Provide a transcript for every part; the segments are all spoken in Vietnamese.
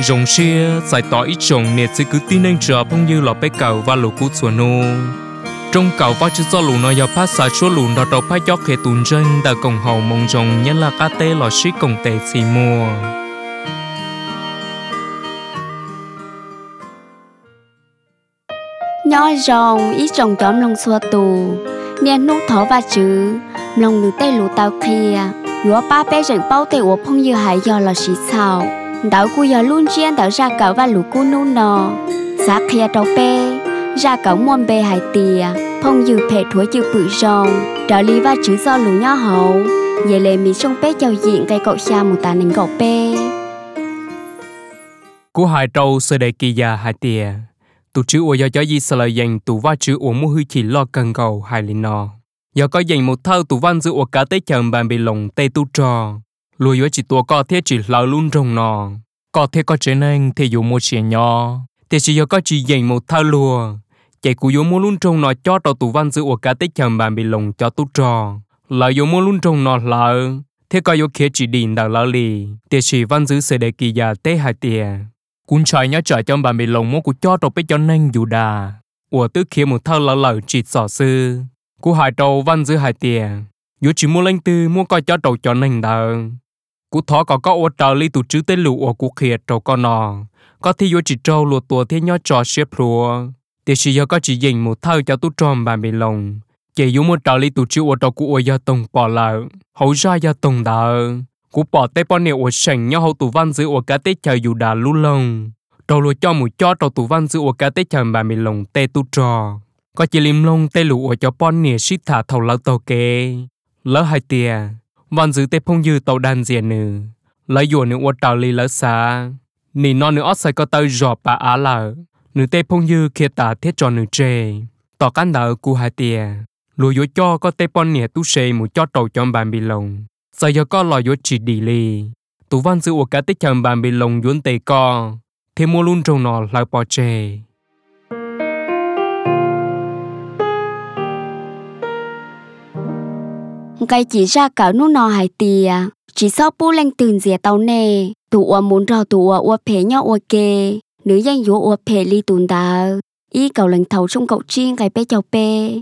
rồng xia giải tỏa ít trồng nè sẽ cứ tin anh chờ phong như lọ bé cầu và lũ cú chuột nô trong cầu và chữ do lũ nó giờ phát xả chúa lũ đó đầu phát gió khề tùn chân đã cổng hậu mong rồng nhân là cá tê lọ xí cổng tê xì mùa nhỏ rồng ít trồng chóm lông xua tù nè nút thỏ và chữ lông lũ tê lũ tàu kia vừa ba bé rừng bao tê của phong như hải do là xí xào đảo cu giờ luôn chiên đảo ra cậu và lũ cu nô nò giá kia trâu bé ra cậu muôn bê hải tìa phong như phê thua chữ bự rồng trở lý và chữ do lũ nhỏ hậu về lệ mỹ trong bé chào diện cây cậu xa một tà nền cậu bé cú hải trâu sơ đầy kỳ già hải tìa tụ chữ ủa cho gì sờ lời dành tụ va chữ ủa mua hư chỉ lo cần cầu hải lì nò giờ có dành một thao tụ văn giữ ủa cá tế chầm bàn bị lồng tê tu trò lùi với chỉ tua có thế chỉ lỡ luôn rồng nò có thế có chế nên thì dù một xẻ nhỏ thì chỉ giờ có chỉ dành một thao lùa chạy cú dù mua luôn rồng nò cho tàu tụ văn giữ ủa cá tế chầm bàn bị lồng cho tu trò lỡ dù mua luôn rồng nò lỡ thế có dù kia chỉ đỉnh đào lỡ lì thì chỉ văn giữ sẽ để kỳ già tế hai tìa cuốn trái nhớ trời trong bàn bị lồng mua của cho tàu bé cho nên dù đà ủa tức kia một thao lỡ chỉ sỏ sư cú hải trâu văn giữ hai tìa dù chỉ mua lên tư mua coi cho trâu cho nên đờ cú thó có ô trâu li tụ chữ tên lụ ở cú khía trâu con nò có thì dù chỉ trâu lụa tua thế nhớ trò xếp lụa thì chỉ giờ có chỉ dành một thao cho tu tròn bàn bị lồng chỉ dù một trâu li tụ chữ ô trâu cú ô giờ tông bỏ lợ hậu ra giờ tông đờ cú bỏ tay bao nhiêu ô sành nhau hậu tụ văn giữ ô cá tết chờ dù đà lú lông trâu lụa cho một cho trâu tụ văn giữ ô cá tết chờ bàn bị lồng tê tu trò có chỉ lim lông tê lụ ở cho pon nè xít thả thầu lỡ tàu kê lỡ hai tia văn giữ tê phong dư tàu đan dè nừ lỡ dùa nửa ô tàu li lỡ xa nì non nửa ót sai có tàu giọt bà á lỡ nửa tê phong dư kia tả thiết cho nửa trề tỏ cán đỡ cu hai tia lùi dùa cho có tê pon nè tu xê một cho tàu cho bàn bị lồng sai giờ có lò dùa chỉ đi li tụ văn giữ ở cả tết chầm bàn bị lồng dùn tê co thêm mua luôn trâu nọ lỡ bỏ trề cái chỉ ra cậu nô nò hải tìa chỉ sau bu lên từng dẻ tàu nè tụ ua muốn rau tụ ua phê nhau ua kê nữ danh dụ ua phê li tùn đào ý cậu lần thầu trong cậu chiên cái bé chào bé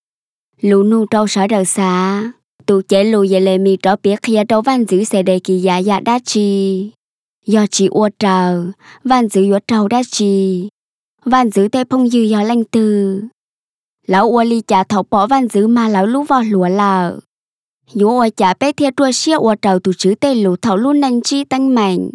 lũ nô trâu sở đờ xa tụ chế lù về lệ mì trò biết khi trâu văn giữ sẽ đề kỳ giả giả đá chi do chỉ ua trào văn giữ ua trâu đá chi văn giữ tê phong dư do lanh từ lão ua li chả thầu bỏ văn giữ mà lão lú vào lúa lợ dù ua chả bé thiệt đua xia ua trầu tụ chữ tê lũ thầu luôn nành chi tăng mạnh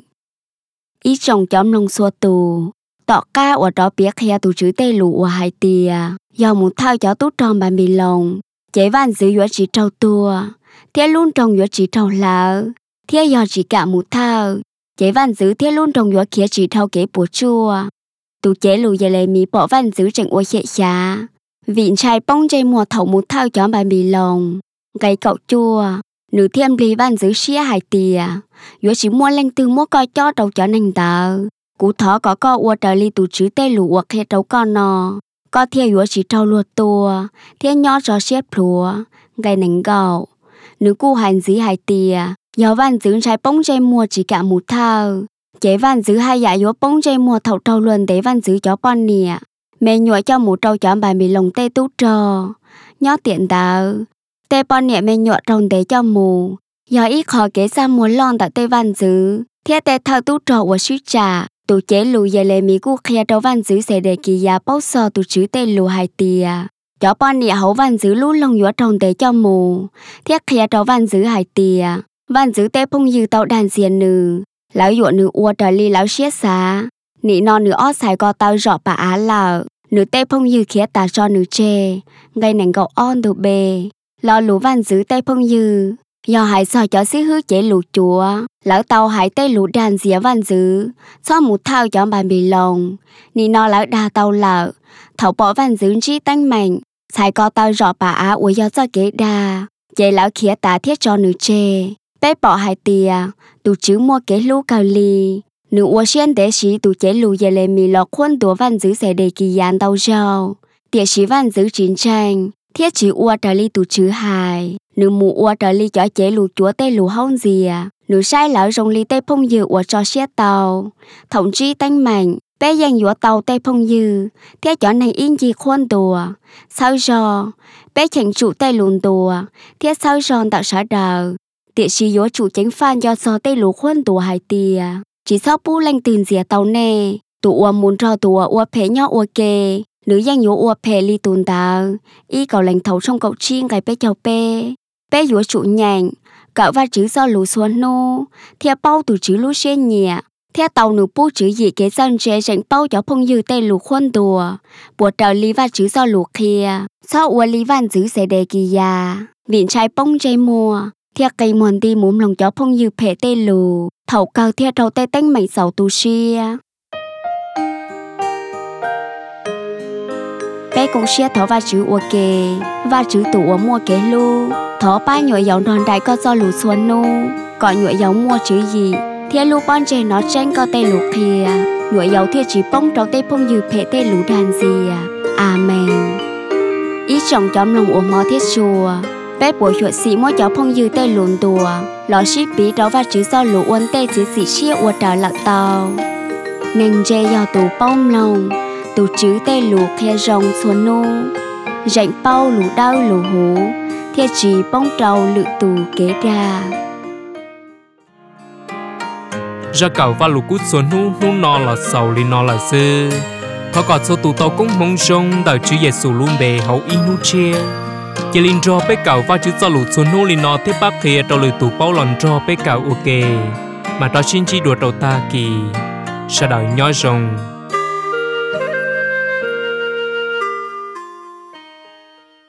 ý chồng chóm lông xua tù tọ ca ua trò biết khi tụ chữ tê lũ ua hai tìa do một thao cho tú tròn bà mì lồng chế văn giữ ua chỉ trâu tua thiệt luôn trồng ua chỉ trâu lợ thiệt do chỉ cả một thao chế văn giữ thiệt luôn trồng ua kia chỉ trâu kế bùa chua tụ chế lù về lệ mì bỏ văn giữ chẳng ua xệ xá vịn trai bông dây mùa thầu một thao cho bà mì lồng gây cậu chua nữ thêm lý văn giữ xía hải tìa dù chỉ mua lên từ mua coi cho trâu cho nành tờ cú thó có ua trở li tụ chữ tê lũ ua khê trâu con nò có thiê dù chỉ trâu luộc tua thiê nhỏ cho xếp lúa gây nành gạo nữ cu hành dí hải tìa do văn giữ trai bông dây mùa chỉ cả một thao chế văn giữ hai dạ dù bông dây mùa thầu trâu luôn để văn giữ cho con nè mẹ nhụa cho một trâu cho bà mì lồng tê tú trò nhỏ tiện đạo tê bọn nhẹ mẹ nhụa trồng để cho mù do ít khó kế ra muốn lon tại tê văn dứ thiết tê thao tú trò của sư trà tụ chế lù về lệ mì cu khía trâu văn dứ sẽ để kỳ giá bốc sò tụ chữ tê lù hai tìa cho bọn nhẹ hấu văn dứ lú lông nhụa trồng để cho mù thiết khía trâu văn dứ hai tìa văn dứ tê phong dư tàu đàn xiên nừ lão dụa nừ ua trở ly lão xiết xá nị non nừ ót xài co tao rõ bà á lợ nửa tê phong dư khía tà cho nửa chê gây nành gậu on đồ bề lo lũ văn giữ tê phong dư do hải sò cho xí hứa chế lũ chúa lão tàu hải tê lũ đàn dĩa văn giữ cho một thao cho bà bì lồng nị nó lão đà tàu lợ thảo bỏ văn giữ trí tăng mạnh xài co tao rõ bà á ủi do cho kế đà chế lão khía tà thiết cho nửa chê bé bỏ hải tìa tụ chứ mua kế lũ cao ly nữ ua xuyên tế sĩ tụ chế lù về lệ mì lọ khuôn tùa văn giữ sẽ đề kỳ gián tàu rau tiệ sĩ văn giữ chiến tranh thiết chỉ ua trở ly tụ chứ hài nữ mù ua trở ly cho chế lù chúa tê lù hông dìa nữ sai lỡ rồng ly tê phong dư của cho xe tàu thống chí tánh mạnh bé dành dũa tàu tê phong dư thế cho này yên gì khoan đùa sao rò bé chẳng chủ tê lùn đùa thế sao ròn tạo sở đờ tiệ sĩ dũa chủ chính phan do so tê lù khoan đùa hai tìa chỉ sau bú lanh từng dìa tàu nè tụ ua muốn rò tụ ua phê nhỏ ua kê nữ danh dũa ua phê ly tùn tờ y cầu lành thấu trong cậu chiên cái bé chào bé dũa chủ nhành cậu va chữ do lù xuân nô theo bao từ chữ lú xe nhẹ theo tàu nữ bố chữ gì kế dân chế rảnh bao cho phong dư tê lù khuôn đùa bộ trời lý va chữ do lù kia sau ua lý văn chữ sẽ đề kỳ già viện trai bông dây mùa theo cây mòn đi mũm lòng cho phong dư phê tê lù thầu cao theo trâu tê tánh mạnh sầu tu xia bé cũng xia thỏ va chữ ua kê va chữ tụ ua mua kế lu thỏ ba nhội dầu đòn đại có do lù xuân nô gọi nhội dầu mua chữ gì thiên lu bon chè nó tranh có tê lù kia nhội dầu thiên chỉ bông trâu tê phong dư phê tê lù đàn gì amen ý chồng chóm lòng ua mò thiết chùa bé buổi chuột xì mua chó phong dư tê lùn đùa lò ship bí đó va chữ do lù uốn tê chỉ xì xia ua trà lạc tàu nên chè dầu tù bông lòng tù chữ tê lù khe rồng xuân nô rảnh bao lù đau lù hú thiên chỉ bông trâu lự tù kế ra ra cầu và lục cút xuân nu nọ là sầu li nọ là sư họ còn số tụ tàu cũng mong rong đợi chữ Giêsu luôn bề hậu in nu chia chỉ linh cho bé cầu và chữ do lục xuân nu li nọ tiếp bác kia đầu lự tụ bao lần cho bé cầu ok mà đó xin chỉ đùa đầu ta kỳ sa đời nhói rong